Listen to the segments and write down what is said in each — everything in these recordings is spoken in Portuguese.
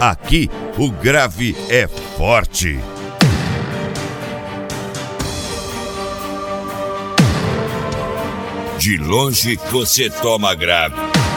Aqui o grave é forte. De longe você toma grave.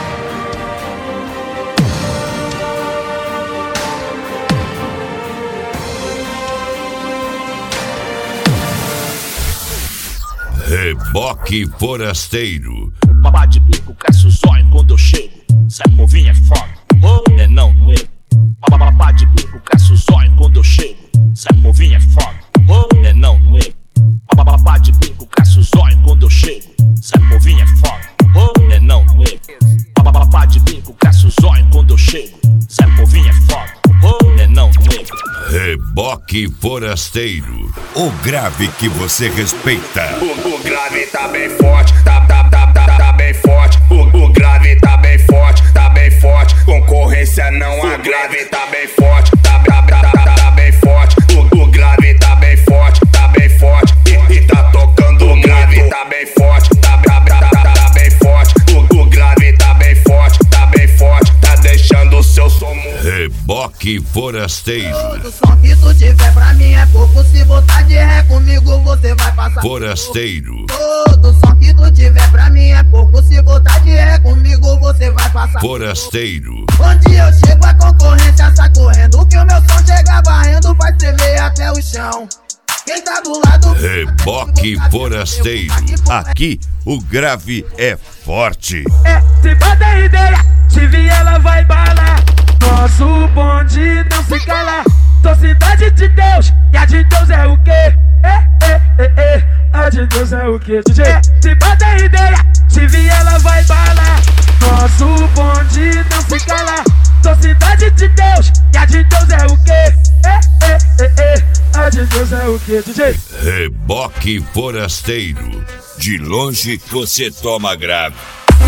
Reboque forasteiro. Babá de bico, cresce o zóio quando eu chego. Sai povinho é foda, é não nego. Babá de bico, cresce o zóio quando eu chego. Sai povinho é foda, é não nego. Babá de bico, cresce o zóio quando eu chego. Sai povinho é foda, é não nego. Babá de bico, cresce o zóio quando eu chego. Sai povinho é foda, é não nego. Reboque forasteiro. O grave que você respeita. O grave tá bem forte, tá bem forte. O grave tá bem forte, tá bem forte. Concorrência não há, grave tá bem forte, tá bem forte. O grave tá bem forte, tá bem forte. E tá tocando, o grave tá bem forte, tá bem forte. O grave tá bem forte, tá bem forte. Tá deixando o seu som. Reboque forasteiro. Todo som que tu tiver pra mim é pouco. Se botar de ré comigo você vai passar. Forasteiro. Todo som que tu tiver pra mim é pouco. Se botar de ré comigo você vai passar. Forasteiro. Onde eu chego a concorrência sai correndo. Que o meu som chega varrendo, vai tremer até o chão. Quem tá do lado... Reboque forasteiro. Aqui o grave é forte. Se bota ideia, se vier ela vai balar. Nosso bonde não se cala. Sou cidade de Deus, e a de Deus é o quê? A de Deus é o quê, DJ? Se bota ideia, se vier ela vai balar. Nosso bonde não se cala. Sou cidade de Deus, e a de Deus é o quê? A de Deus é o quê, DJ? Reboque forasteiro. De longe você toma grave.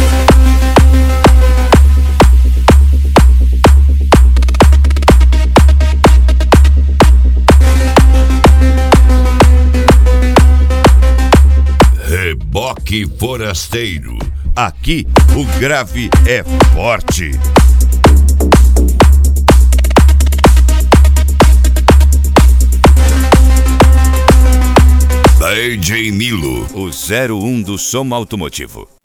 Reboque forasteiro. Aqui o grave é forte. DJ Nilo, o 01 do som automotivo.